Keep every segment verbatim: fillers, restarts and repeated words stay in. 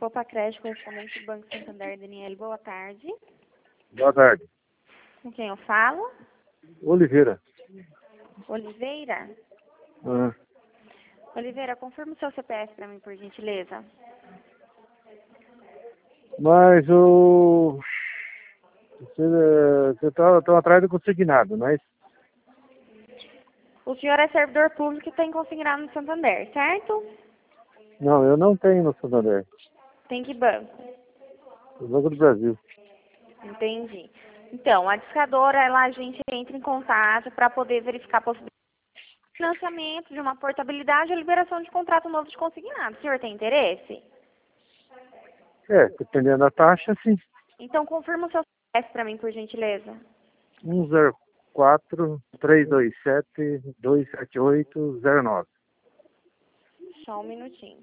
Copa Crédito, correspondente do Banco Santander, Daniele, boa tarde. Boa tarde. Com quem eu falo? Oliveira. Oliveira? Ah, Oliveira, confirma o seu C P F para mim, por gentileza. mas o... Você está tá atrás do consignado, não é isso? O senhor é servidor público e tem consignado no Santander, certo? Não, eu não tenho no Santander. Tem que banco? O Banco do Brasil. Entendi. Então, a discadora, ela, a gente entra em contato para poder verificar a possibilidade de financiamento, de uma portabilidade ou liberação de contrato novo de consignado. O senhor tem interesse? É, dependendo da taxa, sim. Então, confirma o seu C P F para mim, por gentileza. um zero quatro, três dois sete, dois sete oito, zero nove. Só um minutinho.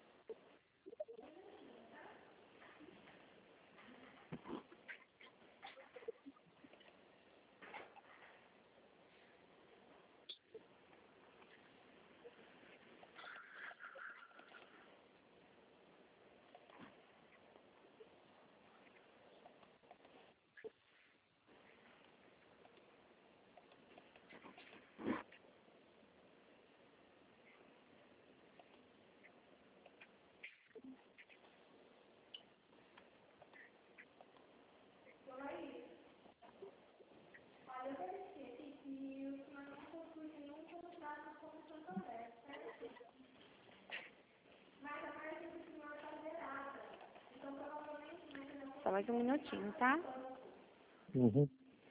Só mais um minutinho, tá? Uhum.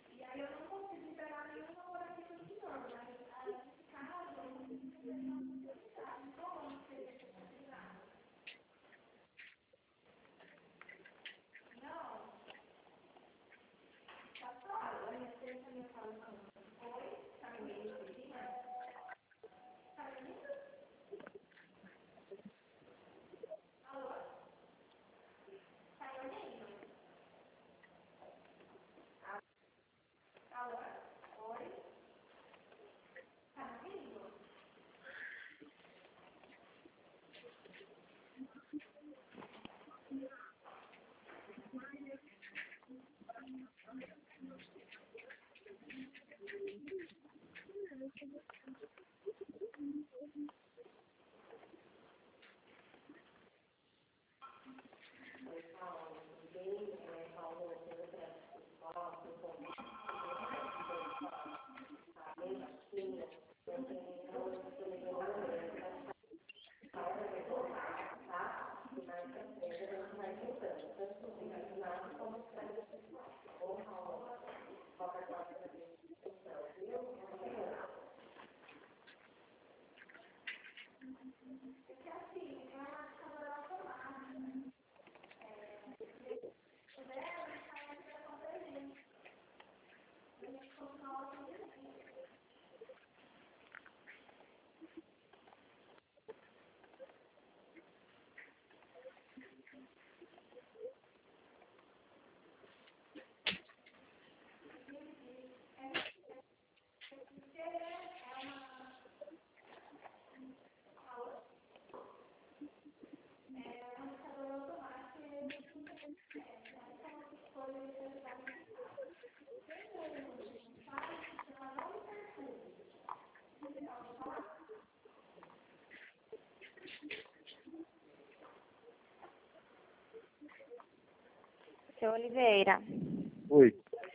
Seu Oliveira, Oi.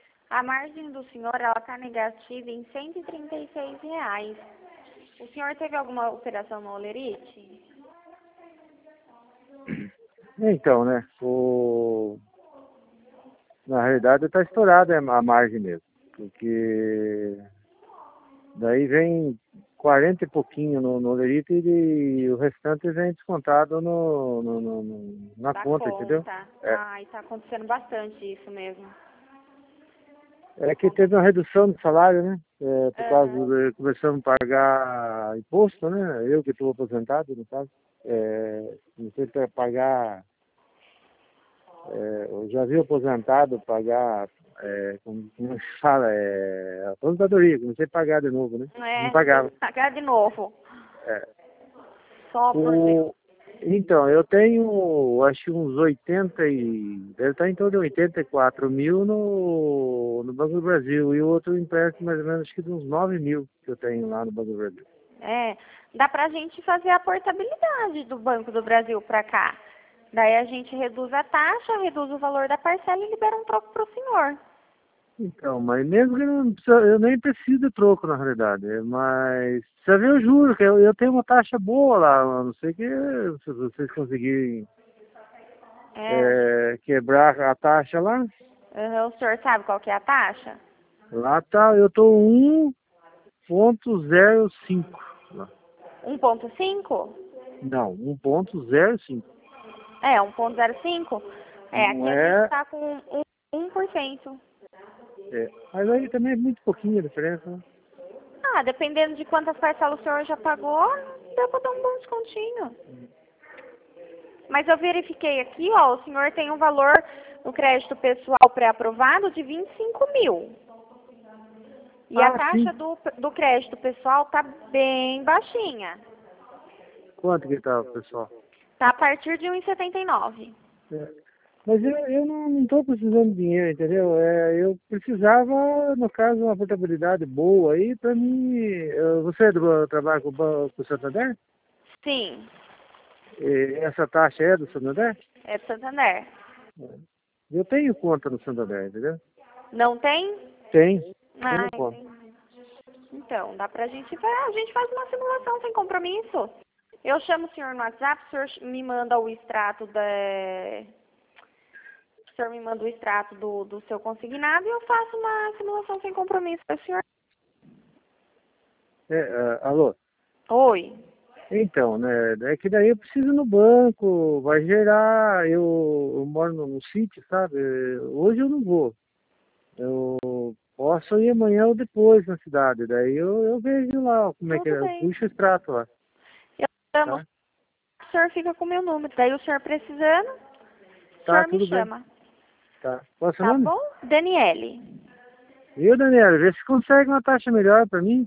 a margem do senhor, ela está negativa em cento e trinta e seis reais. O senhor teve alguma operação no Olerite? Então, né? O... Na realidade está estourada a margem mesmo. Porque daí vem quarenta e pouquinho no, no Lerite e o restante vem descontado no, no, no- no- na Da conta, entendeu? É, Ah, e está acontecendo bastante isso mesmo. é que teve uma redução do salário, né? É, por causa Aham. de começamos a pagar imposto, né? Eu que estou aposentado, no caso. É, comecei a pagar, é, eu já vi aposentado pagar, é, como, como se fala, é, aposentadoria, comecei a pagar de novo, né? Não É, tem pagava. que pagar de novo. É. Só por O, Deus. Então, eu tenho, acho que uns oitenta e... Deve estar em torno de oitenta e quatro mil no, no Banco do Brasil. E o outro empréstimo, mais ou menos, acho que de uns nove mil que eu tenho lá no Banco do Brasil. É, dá pra gente fazer a portabilidade do Banco do Brasil pra cá. Daí a gente reduz a taxa, reduz o valor da parcela e libera um troco pro senhor. Então, mas mesmo que eu, não precisa, eu nem preciso de troco, na realidade. Mas precisa ver o juro, que eu, eu tenho uma taxa boa lá. A não sei que se vocês conseguirem É, é, quebrar a taxa lá. uhum, o senhor sabe qual que é a taxa? Lá tá, eu tô um ponto zero cinco. Lá. um ponto cinco? Não, um ponto zero cinco. É, um ponto zero cinco? É, Não aqui a gente é, tá com um, um por cento. é. Mas aí também é muito pouquinho a diferença, né? Ah, dependendo de quantas parcelas o senhor já pagou, deu pra dar um bom descontinho. Mas eu verifiquei aqui, ó, o senhor tem um valor no crédito pessoal pré-aprovado de vinte e cinco mil. E a Ah, sim. taxa do, do crédito pessoal tá bem baixinha. Quanto que tá, pessoal? Tá a partir de um e setenta e nove. É. Mas eu, eu não, não tô precisando de dinheiro, entendeu? É, eu precisava, no caso, uma portabilidade boa aí pra mim. eu- Você é do trabalho com o Banco do Santander? Sim, E essa taxa é do Santander? é do Santander. Eu tenho conta no Santander, entendeu? Não tem? Tem, Ah, tenho conta. entendi. Então, dá pra gente, fa- a gente faz uma simulação sem compromisso. Eu chamo o senhor no WhatsApp, o senhor me manda o extrato da... O senhor me manda o extrato do, do seu consignado e eu faço uma simulação sem compromisso para o senhor. É, ah, alô? Oi. Então, né, é que daí eu preciso ir no banco, vai gerar, eu, eu moro no, no sítio, sabe? Hoje eu não vou. Eu posso ir amanhã ou depois na cidade, daí eu, eu vejo lá como é que Tudo é, eu bem. puxo o extrato lá, Eu chamo, tá? o senhor fica com o meu número. Daí o senhor precisando, o Tá, senhor me tudo bem, chama. tá. Qual é o seu Tá nome? bom? Daniele. Viu, Daniela? Vê se consegue uma taxa melhor pra mim.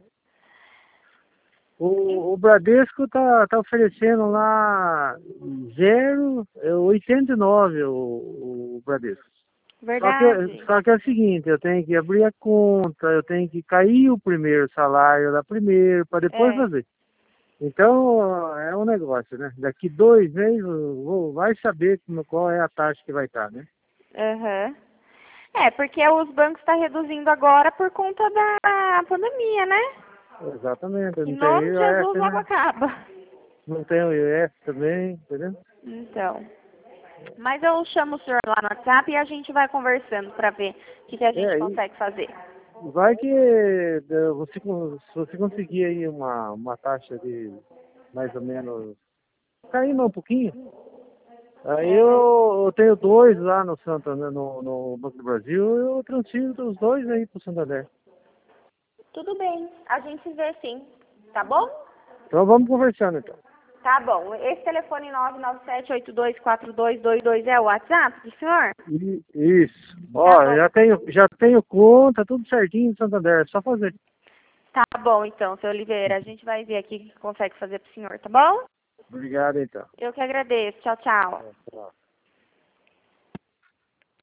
O, o Bradesco tá, tá oferecendo lá zero, é, oitenta e nove o, o Bradesco. Só que, Verdade. só que é o seguinte, eu tenho que abrir a conta, eu tenho que cair o primeiro salário lá primeiro, para depois É. fazer. Então, é um negócio, né? Daqui dois meses, eu vou, vai saber como, qual é a taxa que vai estar, né? Aham. É, porque os bancos estão reduzindo agora por conta da pandemia, né? Exatamente, Em não tem nome de I O F, Jesus logo né? acaba. Não tem o I O F também, entendeu? Então. Mas eu chamo o senhor lá no WhatsApp e a gente vai conversando para ver o que, que a gente É, e consegue fazer. vai que eh, você, con- se você conseguir aí uma, uma taxa de mais ou menos, caindo um pouquinho. Aí É. eu, eu tenho dois lá no Santander, no, no Banco do Brasil, eu transfiro os dois aí pro Santander. Tudo bem, a gente vê sim, tá bom? Então vamos conversando então. Tá bom. Esse telefone nove nove sete oito dois quatro dois dois dois é o WhatsApp do senhor? E- Isso. Tá Ó, bom. já tenho, já tenho conta, tudo certinho no Santander, é só fazer. Tá bom, então, seu Oliveira. A gente vai ver aqui o que consegue fazer pro senhor, tá bom? Obrigado então. Eu que agradeço. Tchau, tchau. É, tchau.